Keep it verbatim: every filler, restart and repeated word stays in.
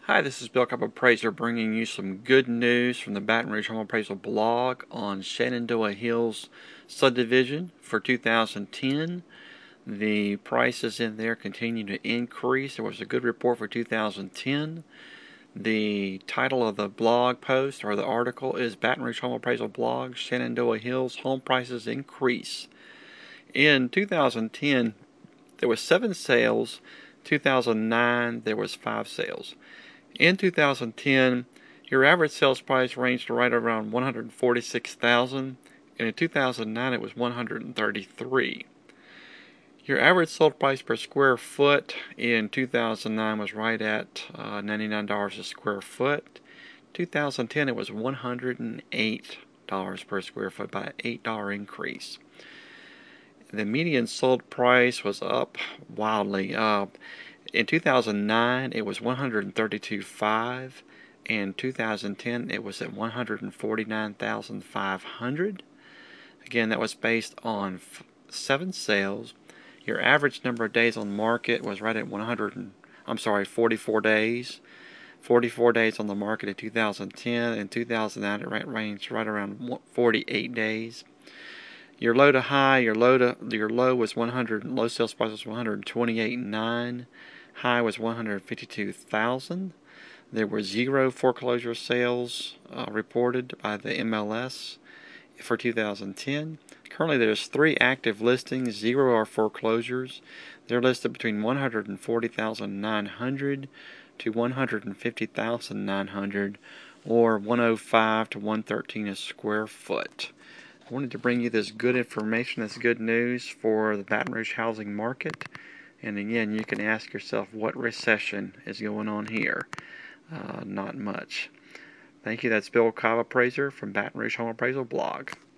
Hi, this is Bill Cobb Appraiser bringing you some good news from the Baton Rouge Home Appraisal blog on Shenandoah Hills subdivision for two thousand ten. The prices in there continue to increase. There was a good report for two thousand ten. The title of the blog post or the article is Baton Rouge Home Appraisal blog, Shenandoah Hills Home Prices Increase. In two thousand ten, there was seven sales. two thousand nine, there was five sales. In two thousand ten, your average sales price ranged right around one hundred forty-six thousand dollars, and in two thousand nine it was one hundred thirty-three thousand dollars. Your average sold price per square foot in two thousand nine was right at uh, ninety-nine dollars a square foot. two thousand ten it was one hundred eight dollars per square foot, by an eight dollar increase. The median sold price was up wildly. Uh, in two thousand nine, it was one hundred thirty-two thousand five hundred dollars. In two thousand ten, it was at one hundred forty-nine thousand five hundred dollars. Again, that was based on f seven sales. Your average number of days on market was right at one hundred. I'm sorry, forty-four days. forty-four days on the market in two thousand ten. In two thousand nine, it ranged right around forty-eight days. Your low to high, your low to your low was one hundred. Low sales price was one hundred twenty-eight thousand nine hundred. High was one hundred fifty-two thousand. There were zero foreclosure sales uh, reported by the M L S for two thousand ten. Currently, there's three active listings. Zero are foreclosures. They're listed between one hundred forty thousand nine hundred to one hundred fifty thousand nine hundred, or one hundred five to one hundred thirteen a square foot. I wanted to bring you this good information, this good news for the Baton Rouge housing market. And again, you can ask yourself, what recession is going on here? Uh, not much. Thank you. That's Bill Cobb Appraiser from Baton Rouge Home Appraisal blog.